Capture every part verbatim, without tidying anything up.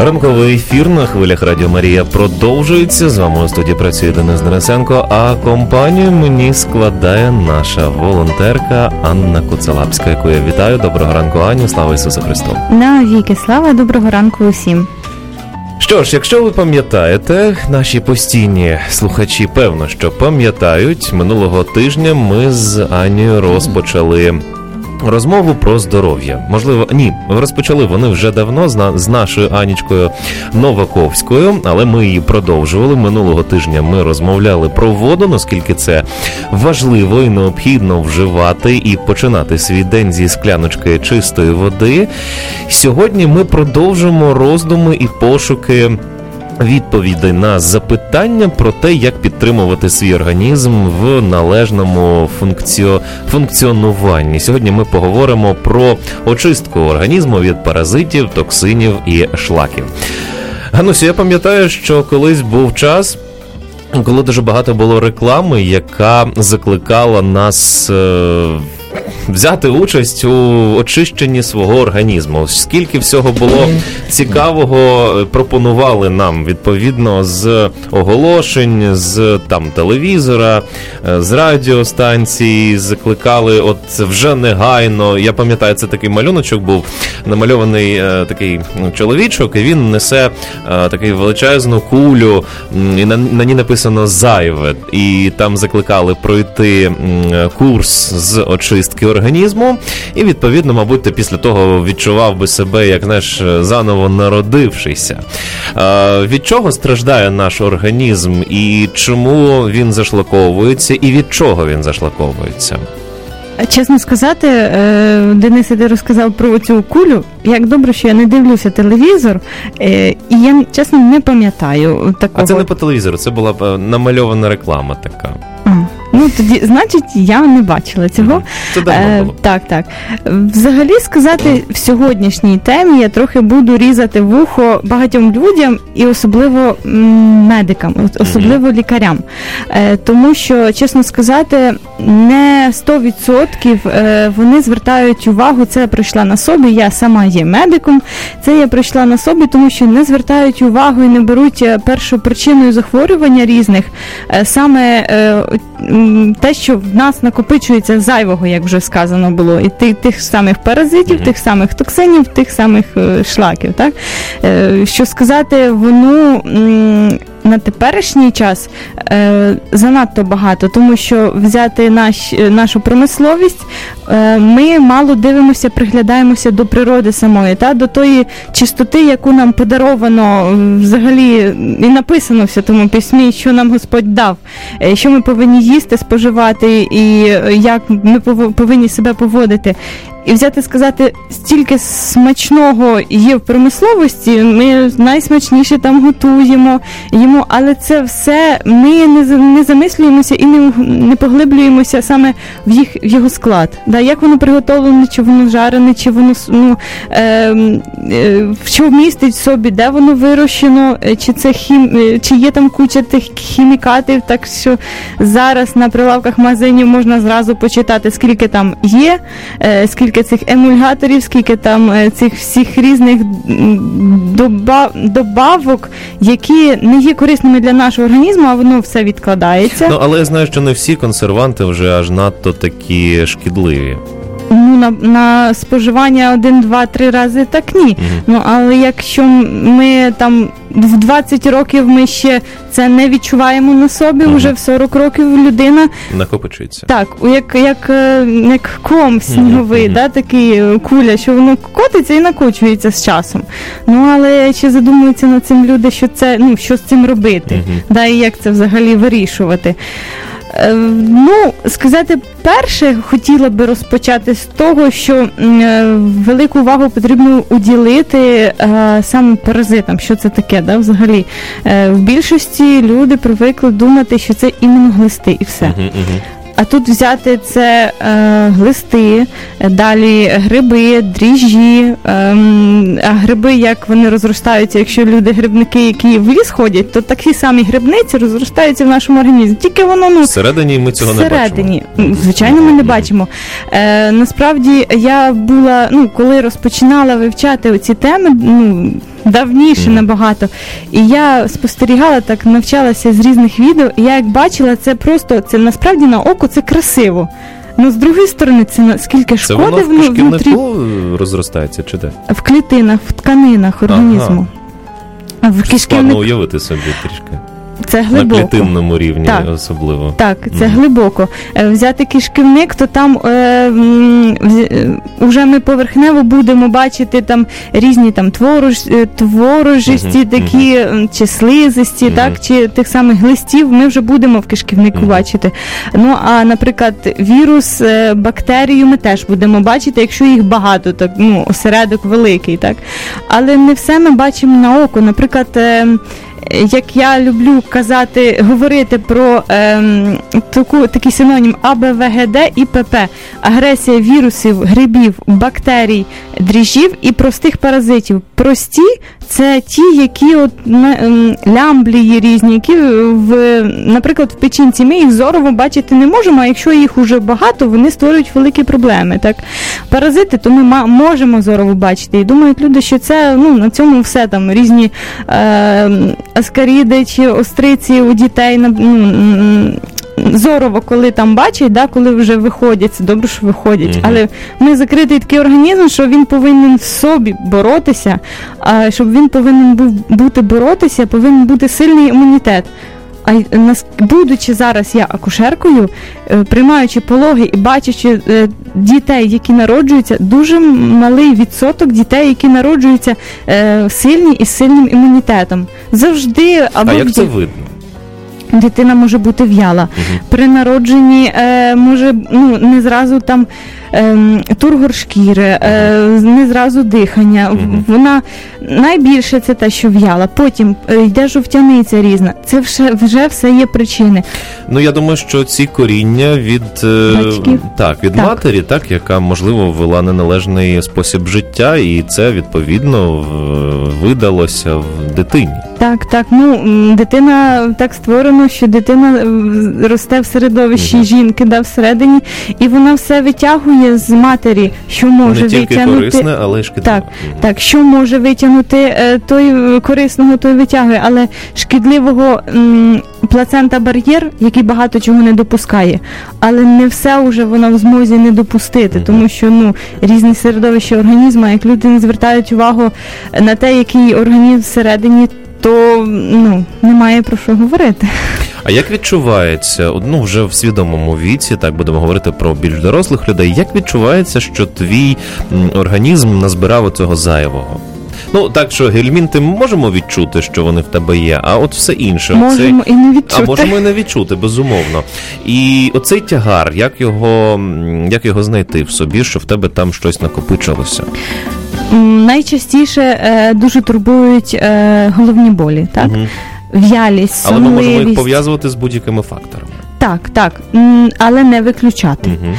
Ранковий ефір на хвилях Радіо Марія продовжується. З вами у студії працює Денис Денисенко, а компанію мені складає наша волонтерка Анна Куцелапська, яку я вітаю. Доброго ранку, Аню. Слава Ісусу Христу. Навіки слава, доброго ранку усім. Що ж, якщо ви пам'ятаєте, наші постійні слухачі, певно, що пам'ятають, минулого тижня ми з Анією розпочали розмову про здоров'я. Можливо, ні, розпочали вони вже давно з, з нашою Анічкою Новаковською, але ми її продовжували. Минулого тижня ми розмовляли про воду, наскільки це важливо і необхідно вживати і починати свій день зі скляночки чистої води. Сьогодні ми продовжимо роздуми і пошуки відповідей на запитання про те, як підтримувати свій організм в належному функціо... функціонуванні. Сьогодні ми поговоримо про очистку організму від паразитів, токсинів і шлаків. Ганусю, я пам'ятаю, що колись був час, коли дуже багато було реклами, яка закликала нас е... взяти участь у очищенні свого організму. Скільки всього було цікавого пропонували нам, відповідно, з оголошень, з там телевізора, з радіостанцій, закликали от вже негайно. Я пам'ятаю, це такий малюночок був, намальований е, такий чоловічок, і він несе е, такий величезну кулю, і на, на ній написано «зайве», і там закликали пройти е, курс з очистки організму, і, відповідно, мабуть, ти після того відчував би себе, як, знаєш, заново народившийся. Е, від чого страждає наш організм, і чому він зашлаковується, і від чого він зашлаковується? Чесно сказати, Денис, ти розказав про цю кулю. Як добре, що я не дивлюся телевізор, і я, чесно, не пам'ятаю такого. А це не по телевізору, це була намальована реклама така. Ну, тоді, значить, я не бачила цього. Це давно було. Е, так, так. Взагалі сказати, в сьогоднішній темі я трохи буду різати вухо багатьом людям і особливо медикам, особливо mm-hmm. лікарям. Е, тому що, чесно сказати, не сто відсотків вони звертають увагу, це я пройшла на собі, я сама є медиком, це я пройшла на собі, тому що не звертають увагу і не беруть першопричиною захворювання різних, саме те, що в нас накопичується зайвого, як вже сказано було, і тих, тих самих паразитів, mm-hmm. тих самих токсинів, тих самих шлаків, так? Що сказати, воно на теперішній час е, занадто багато, тому що взяти наш, нашу промисловість, е, ми мало дивимося, приглядаємося до природи самої, та, до тої чистоти, яку нам подаровано взагалі і написано в Святому Письмі, що нам Господь дав, е, що ми повинні їсти, споживати і як ми повинні себе поводити. І взяти сказати, стільки смачного є в промисловості, ми найсмачніше там готуємо, їмо, але це все ми не, не замислюємося і не, не поглиблюємося саме в, їх, в його склад. Да, як воно приготовлене, чи воно жарене, чи воно, ну, е, е, що містить в собі, де воно вирощено, чи, це хім, чи є там куча тих хімікатів, так що зараз на прилавках магазинів можна зразу почитати, скільки там є, е, скільки Скільки цих емульгаторів, скільки там цих всіх різних добав, добавок, які не є корисними для нашого організму, а воно все відкладається. Ну, але я знаю, що не всі консерванти вже аж надто такі шкідливі. Ну, на, на споживання один, два, три рази так ні. Mm-hmm. Ну, але якщо ми там в двадцять років ми ще це не відчуваємо на собі, mm-hmm. вже в сорок років людина накопичується. Так, як, як, як ком сніговий, mm-hmm. да, такий куля, що воно котиться і накочується з часом. Ну, але чи задумуються над цим люди, що це, ну, що з цим робити, mm-hmm. да, і як це взагалі вирішувати. Ну, сказати, перше, хотіла би розпочати з того, що е, велику увагу потрібно уділити е, саме паразитам, що це таке, да, взагалі. Е, в більшості люди привикли думати, що це іменно глисти і все. Uh-huh, uh-huh. А тут взяти це е, глисти, далі гриби, дріжджі, е, а гриби, як вони розростаються, якщо люди-грибники, які в ліс ходять, то такі самі грибниці розростаються в нашому організмі. Тільки воно, ну, всередині ми цього не бачимо. Всередині, звичайно, ми не бачимо. Е, насправді, я була, ну, коли розпочинала вивчати оці теми, ну, давніше mm. набагато. І я спостерігала, так навчалася з різних відео, і я як бачила, це просто, це насправді на око це красиво. Ну, з другої сторони, це наскільки шкоди внутрі. Це воно в кишківнику розростається, чи де? В клітинах, в тканинах організму. Ага. В кишківник... Складно уявити собі трішки. Це глибоко. На клітинному рівні так. особливо. Так, це mm. глибоко. Взяти кишківник, то там е, е, вже ми поверхнево будемо бачити там різні там творож, творожисті mm-hmm. такі, mm-hmm. чи слизисті, mm-hmm. так, чи тих самих глистів, ми вже будемо в кишківнику mm-hmm. бачити. Ну, а, наприклад, вірус, бактерію ми теж будемо бачити, якщо їх багато, так, ну, осередок великий, так. Але не все ми бачимо на око. Наприклад, е, як я люблю казати, говорити про ем, таку, такий синонім А Б В Г Д і П П. Агресія вірусів, грибів, бактерій, дріжджів і простих паразитів. Прості – це ті, які от, ем, лямблії різні, які, в, наприклад, в печінці ми їх зорово бачити не можемо, а якщо їх уже багато, вони створюють великі проблеми. Так? Паразити, то ми ма- можемо зорово бачити. І думають люди, що це, ну, на цьому все, там, різні е, аскаріди чи остриці у дітей, ну, зорово, коли там бачать, да, коли вже виходять, це добре, що виходять. Mm-hmm. Але ми закритий такий організм, що він повинен в собі боротися, а щоб він повинен був бути боротися, повинен бути сильний імунітет. А будучи зараз я акушеркою, приймаючи пологи і бачачи дітей, які народжуються, дуже малий відсоток дітей, які народжуються сильні і з сильним імунітетом. Завжди... Або а як це видно? Дитина може бути в'яла. Угу. При народженні е, може, ну, не зразу там е, тургор шкіри, е, не зразу дихання. Угу. Вона найбільше це те, що в'яла. Потім е, йде жовтяниця різна. Це вже, вже все є причини. Ну, я думаю, що ці коріння від, е, так, від так. матері, так, яка, можливо, вела неналежний спосіб життя, і це, відповідно, видалося в дитині. Так, так. Ну, дитина так створена, що дитина росте в середовищі mm-hmm. жінки, да, всередині, і вона все витягує з матері, що може витягнути. Не тільки корисне, але й шкідливе. Так, mm-hmm. так, що може витягнути той корисного, той витягує, але шкідливого м, плацента-бар'єр, який багато чого не допускає, але не все вже вона в змозі не допустити, mm-hmm. тому що, ну, різні середовища організму, як люди не звертають увагу на те, який організм всередині, то, ну, немає про що говорити. А як відчувається, ну, вже в свідомому віці, так будемо говорити про більш дорослих людей, як відчувається, що твій організм назбирав оцього зайвого? Ну, так що гельмінти можемо відчути, що вони в тебе є, а от все інше. Можемо оцей... і не відчути. А можемо і не відчути, безумовно. І оцей тягар, як його, як його знайти в собі, що в тебе там щось накопичилося? Найчастіше е, дуже турбують е, головні болі, так? Угу. В'ялість, сонливість. Але ми можемо їх пов'язувати з будь-якими факторами. Так, так, але не виключати. Угу.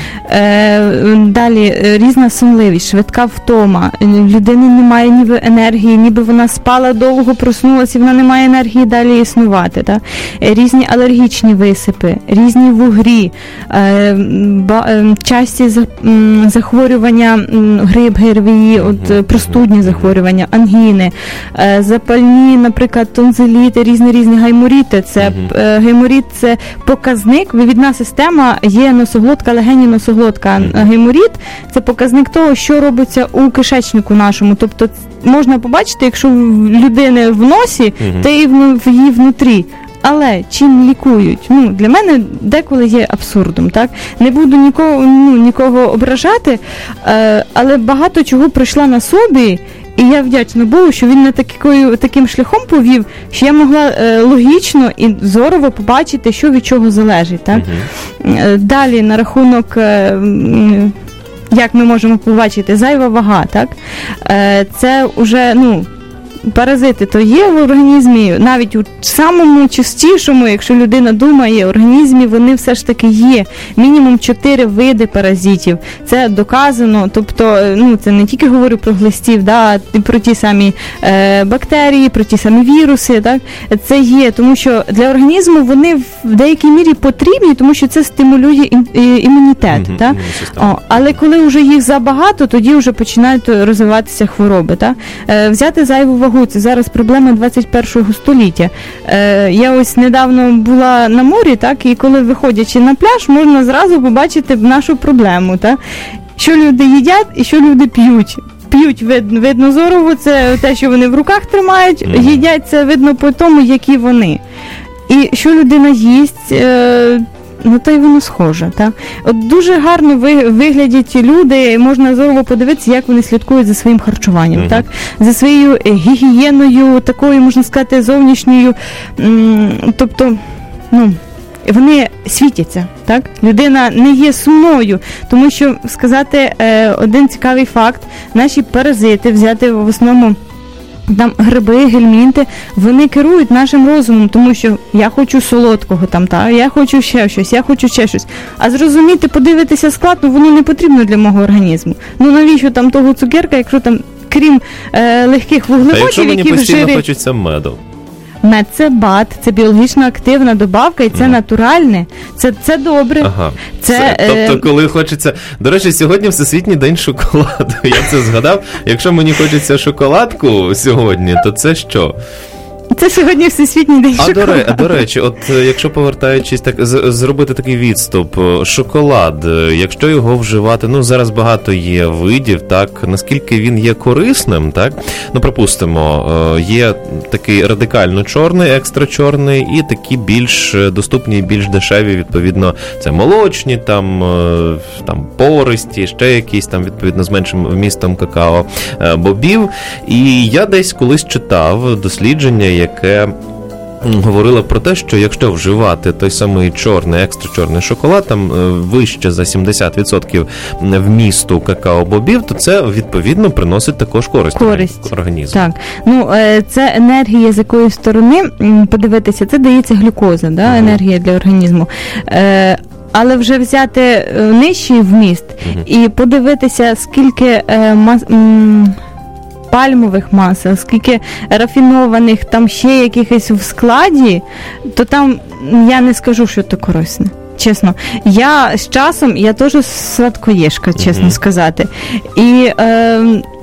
Е, далі, різна сонливість, швидка втома, людини немає ніби енергії, ніби вона спала довго, проснулася, і вона не має енергії далі існувати. Так? Різні алергічні висипи, різні вугрі, е, ба, е, часті захворювання, грип, ГРВІ, угу. от, простудні захворювання, ангіни, е, запальні, наприклад, тонзиліти, різні-різні гайморіти. Це, угу. е, гайморіт – це показник. Вивідна система є носоглотка, легені, носоглотка. Mm-hmm. Гайморіт – це показник того, що робиться у кишечнику нашому. Тобто можна побачити, якщо в людини в носі, mm-hmm. то і в, в її внутрі. Але чим лікують? Ну, для мене деколи є абсурдом, так? Не буду нікого, ну, нікого ображати, е, але багато чого пройшла на собі. І я вдячна Богу, що він мене такою, таким шляхом повів, що я могла е, логічно і зорово побачити, що від чого залежить. Так? Uh-huh. Далі на рахунок, е, як ми можемо побачити, зайва вага. Так? Е, це вже, ну, паразити то є в організмі, навіть у самому частішому, якщо людина думає, в організмі вони все ж таки є. Мінімум чотири види паразитів. Це доказано, тобто, ну, це не тільки говорю про глистів, да, а про ті самі е, бактерії, про ті самі віруси, так? Це є, тому що для організму вони в деякій мірі потрібні, тому що це стимулює ім, імунітет. Mm-hmm, так? О, але коли вже їх забагато, тоді вже починають розвиватися хвороби. Так? Е, взяти зайву вагу. вагу, це зараз проблема двадцять першого століття. Е, я ось недавно була на морі, так, і коли виходячи на пляж, можна зразу побачити нашу проблему, так, що люди їдять і що люди п'ють. П'ють видно, видно зорово, це те, що вони в руках тримають, mm-hmm. їдять це видно по тому, які вони. І що людина їсть, е, ну, то й воно схоже. Так? От дуже гарно ви, виглядять люди, можна зорово подивитися, як вони слідкують за своїм харчуванням, mm-hmm. так? За своєю гігієною, такою, можна сказати, зовнішньою, м, тобто, ну, вони світяться, так? Людина не є сумною, тому що, сказати е, один цікавий факт, наші паразити, взяти в основному там гриби, гельмінти, вони керують нашим розумом, тому що я хочу солодкого, там, та, я хочу ще щось, я хочу ще щось. А зрозуміти, подивитися склад, ну, воно не потрібно для мого організму. Ну, навіщо там того цукерка, якщо там, крім е, легких вуглеводів, які в жирі... А якщо мені постійно хочеться меду? Мед – це бад, це біологічно активна добавка, і це mm. натуральне, це, це добре. Ага. Це, це, тобто, коли хочеться... До речі, сьогодні Всесвітній день шоколаду. Я це згадав. Якщо мені хочеться шоколадку сьогодні, то це що? Це сьогодні Всесвітній день а шоколаду. А до речі, от якщо повертаючись, так з, зробити такий відступ, шоколад, якщо його вживати, ну зараз багато є видів, так, наскільки він є корисним, так, ну припустимо, є такий радикально чорний, екстра чорний, і такі більш доступні, більш дешеві, відповідно, це молочні, там, там пористі, ще якісь там, відповідно, з меншим вмістом какао, бобів. І я десь колись читав дослідження, яке говорило про те, що якщо вживати той самий чорний, екстра чорний шоколад, там вище за сімдесят відсотків вмісту какао-бобів, то це, відповідно, приносить також користь, користь. організму. Так. Ну, це енергія, з якої сторони подивитися, це дається глюкоза, да, uh-huh. енергія для організму. Але вже взяти нижчий вміст uh-huh. і подивитися, скільки мас... пальмових масел, скільки рафінованих там ще якихось в складі, то там я не скажу, що це корисне. Чесно. Я з часом, я теж сладкоєшка, чесно mm-hmm. сказати. І е,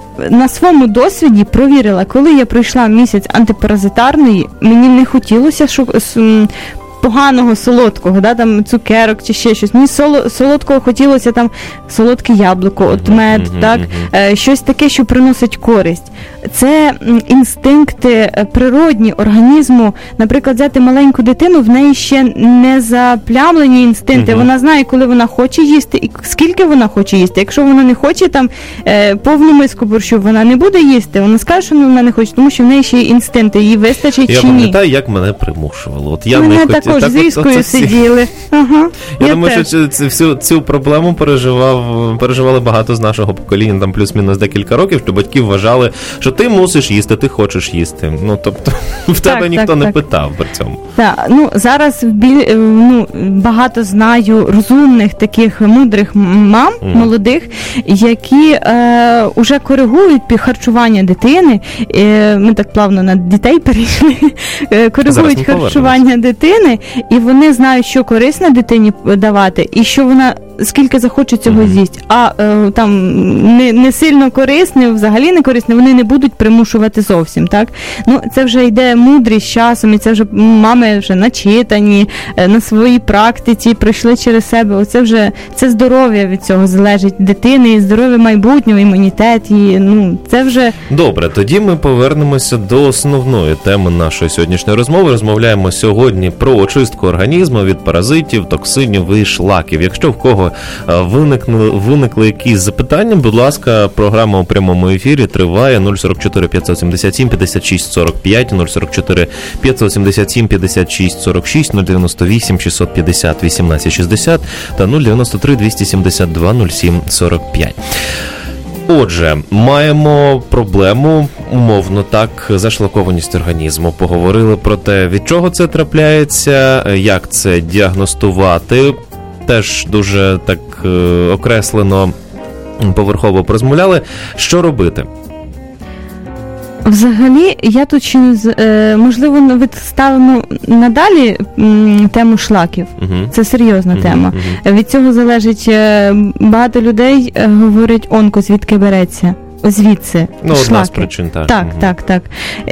на своєму досвіді провірила, коли я пройшла місяць антипаразитарної, мені не хотілося шок... поганого солодкого, да, там цукерок чи ще щось. Мені соло, солодкого хотілося там солодке яблуко, от мед, mm-hmm, так, mm-hmm. щось таке, що приносить користь. Це інстинкти природні організму. Наприклад, взяти маленьку дитину, в неї ще не заплямлені інстинкти. Mm-hmm. Вона знає, коли вона хоче їсти і скільки вона хоче їсти. Якщо вона не хоче там повну миску борщу, вона не буде їсти. Вона скаже, що вона не хоче, тому що в неї ще є інстинкти, їй вистачить я чи ні. Я пам'ятаю, як мене примушувало. От я мене не хотів. Також так, з віскою сиділи. Ага, я, я думаю, теж. що цю, всю цю проблему переживав, переживали багато з нашого покоління, там плюс-мінус декілька років, що батьки вважали, що ти мусиш їсти, ти хочеш їсти. Ну, тобто, в тебе так, ніхто так, не так. питав при цьому. Так, ну, зараз біль, ну, багато знаю розумних, таких мудрих мам, mm. молодих, які е, уже коригують харчування дитини. Е, ми так плавно на дітей перейшли. Коригують харчування дитини, і вони знають, що корисно дитині давати, і що вона скільки захоче цього mm-hmm. з'їсть. А е, там не, не сильно корисне, взагалі не корисне, вони не будуть примушувати зовсім, так? Ну, це вже йде мудрість з часом, і це вже мами вже начитані, е, на своїй практиці, пройшли через себе. Оце вже, це здоров'я від цього залежить дитини, і здоров'я майбутнього, імунітет, і, ну, це вже... Добре, тоді ми повернемося до основної теми нашої сьогоднішньої розмови. Розмовляємо сьогодні про очистку організму від паразитів, токсинів і шлаків. Якщо в кого Виникли, виникли якісь запитання, будь ласка, програма у прямому ефірі триває. Нуль сорок чотири п'ятсот сімдесят сім п'ятдесят шість сорок п'ять, нуль сорок чотири п'ятсот сімдесят сім п'ятдесят шість сорок шість, нуль дев'яносто вісім шістсот п'ятдесят вісімнадцять шістдесят та нуль дев'яносто три двісті сімдесят два нуль сім сорок п'ять. Отже, маємо проблему, умовно так, зашлакованість організму. Поговорили про те, від чого це трапляється, як це діагностувати. Теж дуже так е, окреслено, поверхово порозмовляли. Що робити? Взагалі, я тут ще, е, можливо, відставимо надалі м, тему шлаків. Uh-huh. Це серйозна uh-huh. тема. Uh-huh. Від цього залежить, е, багато людей е, говорять, онко, звідки береться. звідси. Ну, шлаки. одна з причин, так. Так, угу. так, так.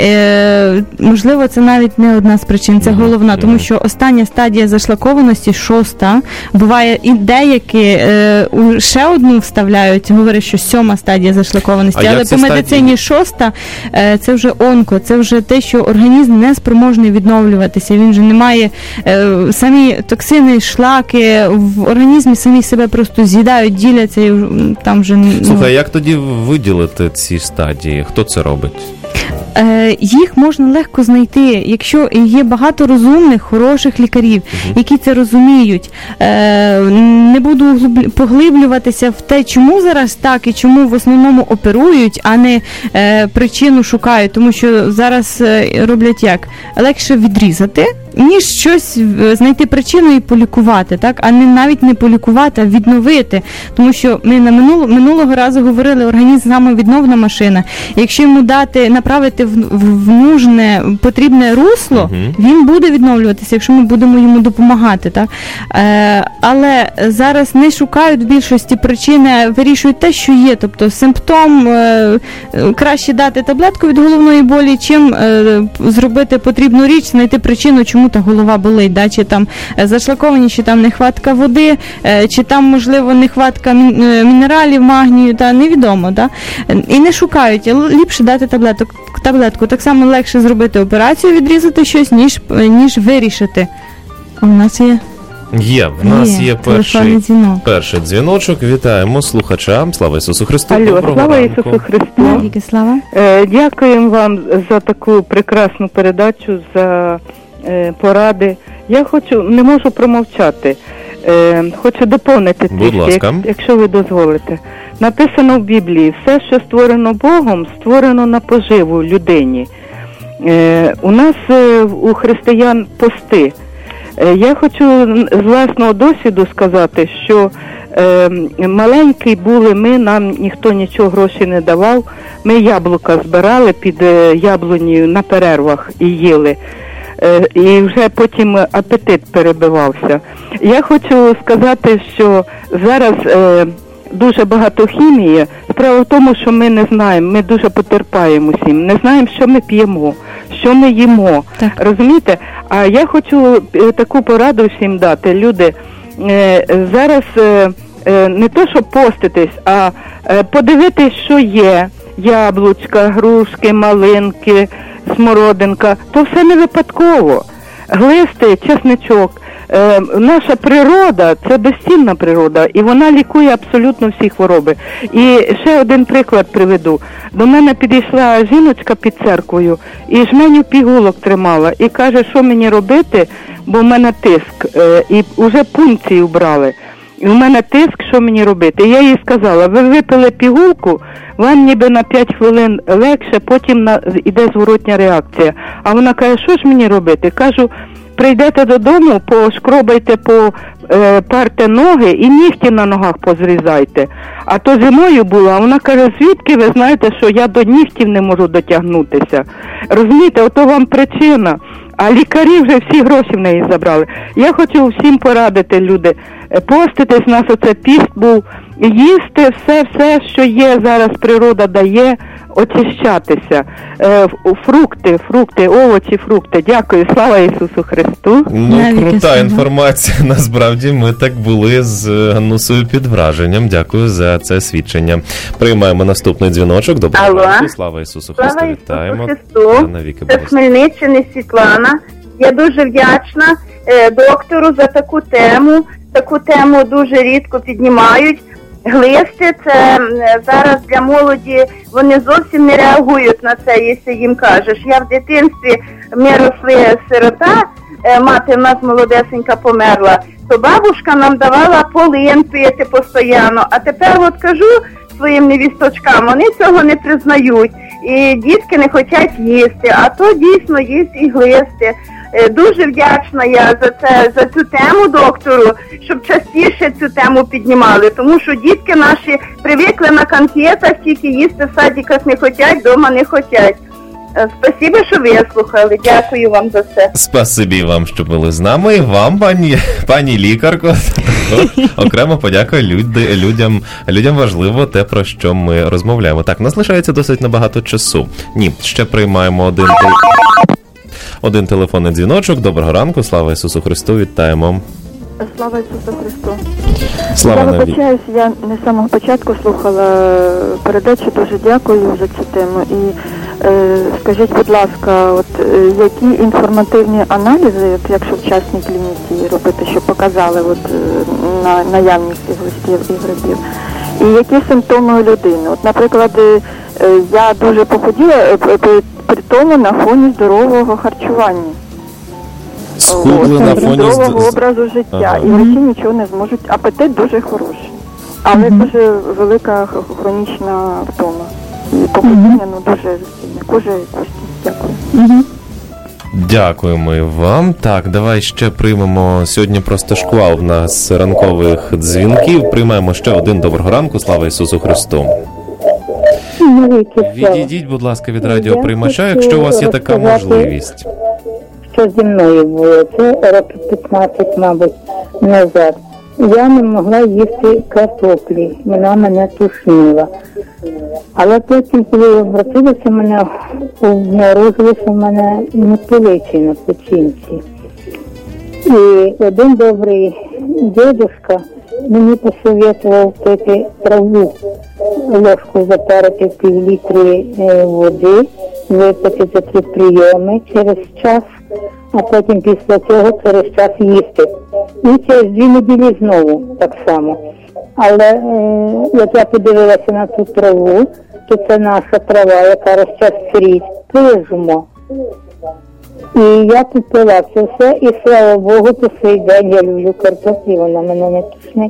Е, можливо, це навіть не одна з причин, це угу. головна, угу. тому що остання стадія зашлакованості, шоста, буває і деякі е, ще одну вставляють, говорять, що сьома стадія зашлакованості, а але по медицині стадії? шоста е, це вже онко, це вже те, що організм не спроможний відновлюватися, він вже не має, е, самі токсини, шлаки в організмі самі себе просто з'їдають, діляться і там вже... Слухай, як тоді виділити ці стадії? Хто це робить? Е, їх можна легко знайти, якщо є багато розумних, хороших лікарів, uh-huh. які це розуміють. Е, не буду поглиблюватися в те, чому зараз так і чому в основному оперують, а не е, причину шукають, тому що зараз е, роблять як? Легше відрізати, ніж щось знайти причину і полікувати, так? А не навіть не полікувати, а відновити. Тому що ми на минуло, минулого разу говорили, організм самовідновна машина. Якщо йому дати, направити в, в, в нужне, потрібне русло, uh-huh. він буде відновлюватися, якщо ми будемо йому допомагати, так? Е, але зараз не шукають в більшості причини, вирішують те, що є. Тобто симптом, е, краще дати таблетку від головної болі, чим е, зробити потрібну річ, знайти причину, чому та голова болить, да? Чи там зашлаковані, чи там нехватка води, чи там, можливо, нехватка мінералів, магнію, та невідомо, да? І не шукають, ліпше дати таблеток, таблетку. Так само легше зробити операцію, відрізати щось, ніж, ніж вирішити. У нас є... Є, в нас є, є перший, дзвінок. перший дзвіночок. Вітаємо слухача. Слава Ісусу Христу. Алло, Доброго слава ранку. Ісусу Христу. Навіки слава. Е, дякуємо вам за таку прекрасну передачу, за е, поради. Я хочу, не можу промовчати. Е, хочу доповнити трішки, як, якщо ви дозволите. Написано в Біблії, все, що створено Богом, створено на поживу людині. Е, у нас, е, у християн, пости. Я хочу з власного досвіду сказати, що е, маленькі були ми, нам ніхто нічого грошей не давав. Ми яблука збирали під яблунею на перервах і їли. Е, і вже потім апетит перебивався. Я хочу сказати, що зараз е, дуже багато хімії. Справа в тому, що ми не знаємо, ми дуже потерпаємо всім. Не знаємо, що ми п'ємо, що ми їмо. Так. Розумієте? А я хочу таку пораду всім дати. Люди, е, зараз е, е, не то, щоб поститись, а е, подивитись, що є. Яблучка, грушки, малинки, смородинка. То все не випадково. Глисти, чесничок. Е, наша природа – це безцінна природа, і вона лікує абсолютно всі хвороби. І ще один приклад приведу. До мене підійшла жіночка під церквою і жменю пігулок тримала. І каже, що мені робити, бо в мене тиск. Е, і вже пункцію брали. І в мене тиск, що мені робити? І я їй сказала, ви випили пігулку, вам ніби на п'ять хвилин легше, потім на, іде зворотня реакція. А вона каже, що ж мені робити? Кажу, прийдете додому, пошкробайте, попарте ноги і нігті на ногах позрізайте. А то зимою було, а вона каже, звідки ви знаєте, що я до нігтів не можу дотягнутися? Розумієте, ото вам причина. А лікарі вже всі гроші в неї забрали. Я хочу всім порадити, люди, поститись, у нас оце піст був, їсти все, все, що є зараз, природа дає, очищатися. Е, фрукти, фрукти, овочі, фрукти. Дякую, слава Ісусу Христу. Ну, крута інформація. Насправді, ми так були з Ганнусою під враженням. Дякую за це свідчення. Приймаємо наступний дзвіночок. Доброго ранку. Слава Ісусу Христу. Слава Вітаємо. Ісусу Христу. Це з Хмельниччини Світлана. Я дуже вдячна е, доктору за таку тему. Таку тему дуже рідко піднімають. Глисти, це зараз для молоді, вони зовсім не реагують на це, якщо їм кажеш. Я в дитинстві, ми росли сирота, мати в нас молодесенька померла, то бабушка нам давала полин пити постійно. А тепер от кажу своїм невісточкам, вони цього не признають. І дітки не хочуть їсти, а то дійсно їсть і глисти. Дуже вдячна я за це, за цю тему доктору, щоб частіше цю тему піднімали, тому що дітки наші привикли на конфетах, тільки їсти в садиках не хочуть, вдома не хочуть. Спасибо, що вислухали. Дякую вам за це. Спасибі вам, що були з нами. І вам, пані, пані лікарко. Окремо подяка люди, людям. Людям важливо те, про що ми розмовляємо. Так, нас лишається досить небагато часу. Ні, ще приймаємо один, один телефонний дзвіночок. Доброго ранку, слава Ісусу Христу, вітаємо. Слава Ісусу Христу. Слава я вибачаюсь, я не з самого початку слухала передачу, дуже дякую за цю тему. І е, скажіть, будь ласка, от е, які інформативні аналізи, от, якщо в частній клініці робити, що показали от, е, на наявність цих листів і грибів, і які симптоми у людини? От, наприклад, е, я дуже похуділа е, при, при тому на фоні здорового харчування. Схудли на фоні здорового образу життя, ага. І врачі нічого не зможуть. Апетит дуже хороший, але mm-hmm. дуже велика хронічна втома. І похудіння, mm-hmm. ну, дуже сильне. Кожа і кості. Дякую. Mm-hmm. Дякуємо і вам. Так, давай ще приймемо. Сьогодні просто шквал в нас ранкових дзвінків. Приймаємо ще один. Доброго ранку. Слава Ісусу Христу. Відійдіть, будь ласка, від радіоприймача, якщо у вас є така можливість. Що зі мною було? Це років п'ятнадцять, мабуть, назад. Я не могла їсти картоплі, вона мене тушніла. Але потім, коли обратилася, мене обнаружилося в мене непилиці на печінці. І один добрий дідушка мені посоветував пити траву, ложку запарити в пів літрі води, випити за три прийоми через час, а потім після цього через час їсти. І через дві неділі знову так само. Але е, як я подивилася на ту траву, то це наша трава, яка росте в сріб, прижмо. І я купила це все, і слава Богу, по цей день я люблю картоплю, вона мене не тушнить.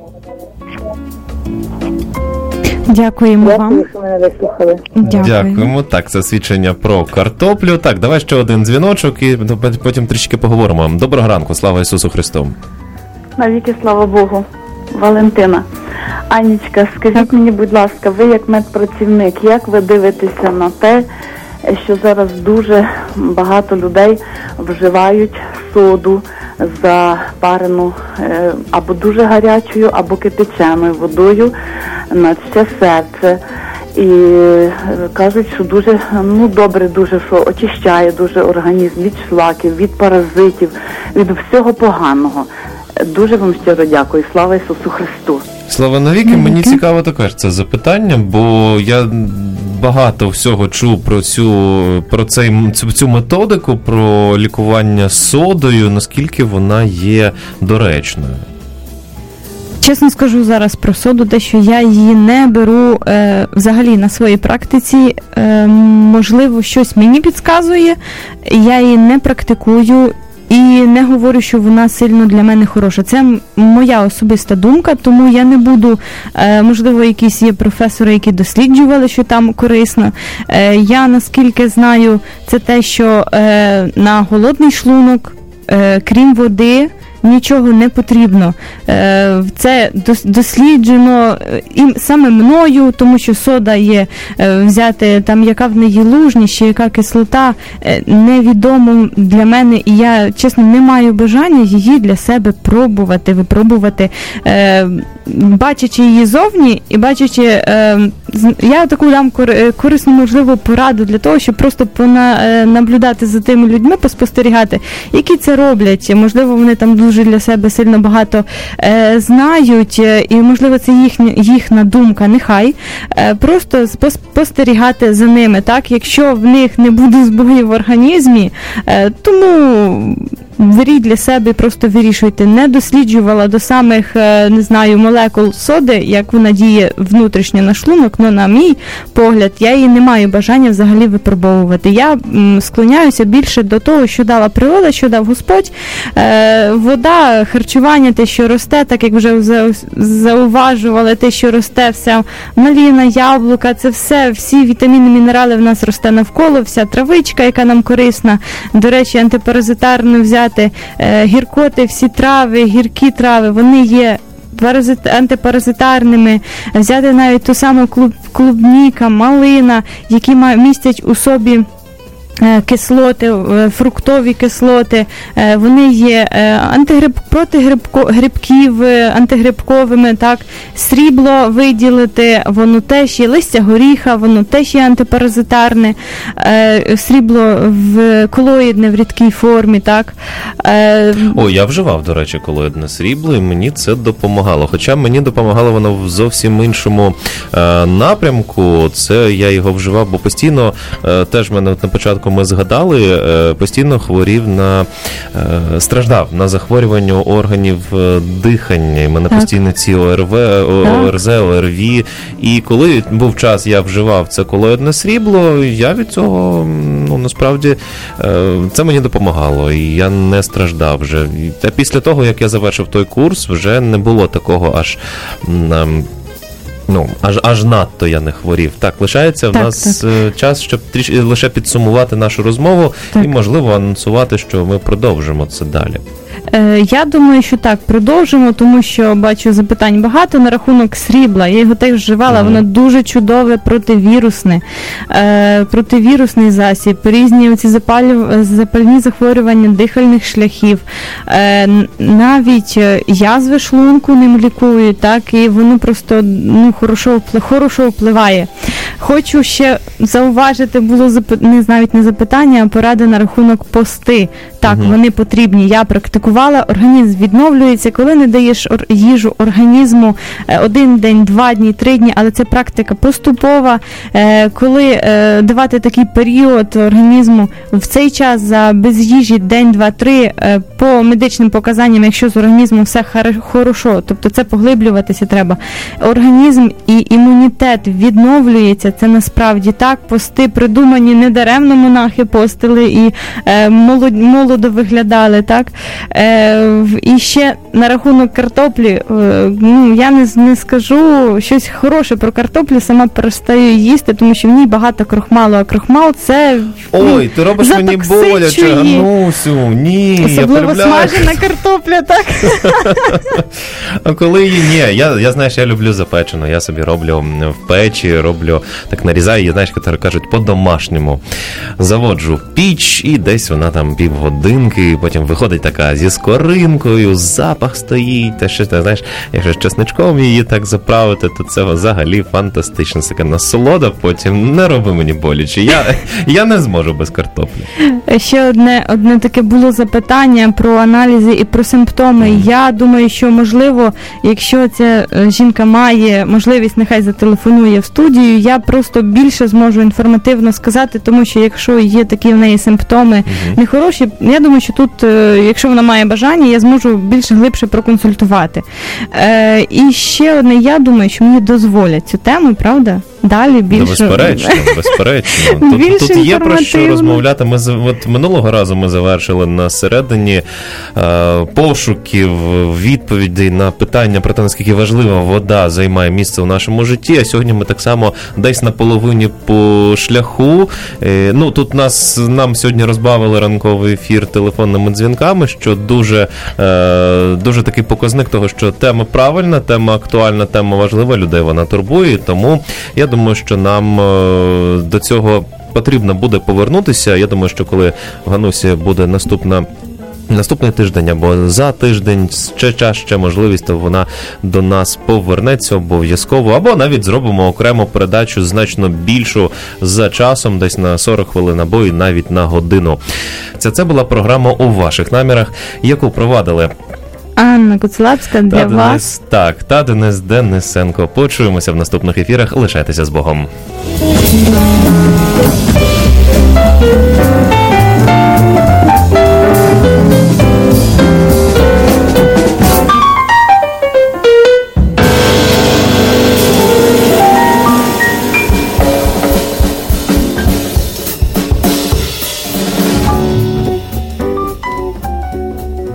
Дякуємо Дякую, вам. що мене вислухали. Дякую. Дякуємо. Так, це свідчення про картоплю. Так, давай ще один дзвіночок і потім трішки поговоримо. Доброго ранку, слава Ісусу Христу. Навіки слава Богу. Валентина. Анічка, скажіть мені, будь ласка, ви як медпрацівник, як ви дивитеся на те, що зараз дуже багато людей вживають соду запарену е, або дуже гарячою, або кипяченою водою на ще серце. І е, кажуть, що дуже, ну добре, дуже, що очищає дуже організм від шлаків, від паразитів, від всього поганого. Дуже вам щиро дякую. Слава Ісусу Христу. Слава навіки. Мені цікаво також це запитання, бо я багато всього чув про цю, про цей, цю, цю методику, про лікування содою, наскільки вона є доречною. Чесно скажу зараз про соду, те, що я її не беру е, взагалі на своїй практиці. Е, можливо, щось мені підказує, я її не практикую. І не говорю, що вона сильно для мене хороша. Це моя особиста думка, тому я не буду, можливо, якісь є професори, які досліджували, що там корисно. Я, наскільки знаю, це те, що на голодний шлунок, крім води, нічого не потрібно. Це досліджено і саме мною, тому що сода є, взяти там, яка в неї лужність, яка кислота, невідомо для мене, і я, чесно, не маю бажання її для себе пробувати, випробувати, бачачи її зовні і бачачи, я таку дам корисну, можливо, пораду для того, щоб просто понаблюдати за тими людьми, поспостерігати, які це роблять. Можливо, вони там дуже для себе сильно багато е, знають, і, можливо, це їхня, їхня думка, нехай. Е, просто спостерігати за ними, так? Якщо в них не буде збоїв в організмі, е, тому беріть для себе, просто вирішуйте. Не досліджувала до самих, не знаю, молекул соди, як вона діє внутрішньо на шлунок, але на мій погляд, я її не маю бажання взагалі випробовувати. Я м, склоняюся більше до того, що дала природа, що дав Господь. Е, вода, харчування, те, що росте, так як вже зауважували, те, що росте, вся маліна, яблука, це все, всі вітаміни, мінерали в нас росте навколо, вся травичка, яка нам корисна. До речі, антипаразитарно взяти е, гіркоти, всі трави, гіркі трави, вони є паразит, антипаразитарними, взяти навіть ту саму клуб, клубніка, малина, які містять у собі кислоти, фруктові кислоти, вони є антигриб, протигрибків, антигрибковими, так, срібло виділити, воно теж є, листя горіха, воно теж є антипаразитарне, срібло в колоїдне в рідкій формі, так. О, я вживав, до речі, колоїдне срібло, і мені це допомагало, хоча мені допомагало воно в зовсім іншому напрямку, це я його вживав, бо постійно, теж в мене на початку ми згадали, постійно хворів на, страждав на захворювання органів дихання. І в мене так. постійно ці ОРВ, ОРЗ, ОРВІ. І коли був час, я вживав це колоїдне срібло, я від цього, ну, насправді, це мені допомагало. І я не страждав вже. Та після того, як я завершив той курс, вже не було такого аж... Ну, аж, аж надто я не хворів. Так, лишається в так, нас так. час, щоб тріш... лише підсумувати нашу розмову так. і, можливо, анонсувати, що ми продовжимо це далі. Я думаю, що так, продовжимо, тому що бачу запитань багато на рахунок срібла. Я його теж вживала, mm-hmm. воно дуже чудове, противірусне, е, противірусний засіб, різні оці запалів, запальні захворювання дихальних шляхів, е, навіть язви шлунку ним лікують, так, і воно просто, ну, хорошо, хорошо впливає. Хочу ще зауважити, було запит... не, навіть не запитання, а поради на рахунок пости. Так, mm-hmm. вони потрібні. Я практикувала, організм відновлюється, коли не даєш їжу організму один день, два дні, три дні, але це практика поступова. Коли давати такий період організму в цей час за без їжі день, два, три, по медичним показанням, якщо з організмом все хорошо, тобто це поглиблюватися треба. Організм і імунітет відновлюється, це насправді так. Пости придумані не даремно, монахи постили і молодо виглядали, так. І ще на рахунок картоплі, ну, я не, не скажу щось хороше про картоплю, сама перестаю їсти, тому що в ній багато крохмалу, а крохмал це... Ой, ну, ти робиш мені боляче, Ганусю, ні, особливо смажена картопля, так? А коли її, ні, я, я, знаєш, я люблю запечену, я собі роблю в печі, роблю, так нарізаю, я, знаєш, як кажуть, по-домашньому. Заводжу в піч, і десь вона там півгодинки, потім виходить така зі скоринкою, запах стоїть, та ще, знаєш, якщо з чесничком її так заправити, то це взагалі фантастично. Це така насолода, потім не роби мені боляче. Я, я не зможу без картоплі. Ще одне, одне таке було запитання про аналізи і про симптоми. Mm. Я думаю, що, можливо, якщо ця жінка має можливість, нехай зателефонує в студію, я просто більше зможу інформативно сказати, тому що якщо є такі в неї симптоми mm-hmm. нехороші, я думаю, що тут, якщо вона має бажання, я зможу більше глибше проконсультувати. Е, і ще одне, я думаю, що мені дозволять цю тему, правда? Далі більше... Ну, безперечно, безперечно. Тут, тут є про що розмовляти. Ми, от минулого разу ми завершили на середині е, пошуків, відповідей на питання про те, наскільки важлива вода займає місце в нашому житті, а сьогодні ми так само десь на половині по шляху. Е, ну, тут нас, нам сьогодні розбавили ранковий ефір телефонними дзвінками, що дуже, е, дуже такий показник того, що тема правильна, тема актуальна, тема важлива, людей вона турбує, тому я думаю, що нам е, до цього потрібно буде повернутися. Я думаю, що коли в Ганусі буде наступна наступний тиждень або за тиждень, ще час, ще можливість, то вона до нас повернеться обов'язково, або навіть зробимо окрему передачу значно більшу за часом, десь на сорок хвилин, або і навіть на годину. Це, це була програма «У ваших намірах», яку провадили Анна Куцелапська для та вас. Денис, так, та Денис Денисенко. Почуємося в наступних ефірах. Лишайтеся з Богом.